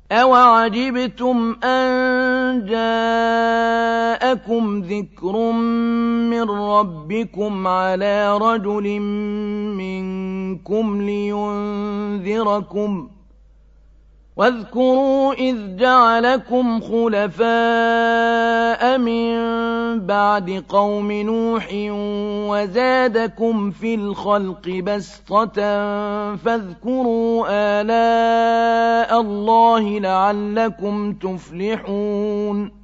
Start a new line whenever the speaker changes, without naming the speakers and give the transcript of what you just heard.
أَوَعَجِبْتُمْ أَن جَاءَكُمْ ذِكْرٌ مِّن رَّبِّكُمْ عَلَىٰ رَجُلٍ مِّنكُمْ لِيُنذِرَكُمْ ۚ وَاذْكُرُوا إِذْ جَعَلَكُمْ خُلَفَاءَ مِن بَعْدِ قَوْمِ نُوحٍ وَزَادَكُمْ فِي الْخَلْقِ بَسْطَةً فَاذْكُرُوا آلَاءَ اللَّهِ لَعَلَّكُمْ تُفْلِحُونَ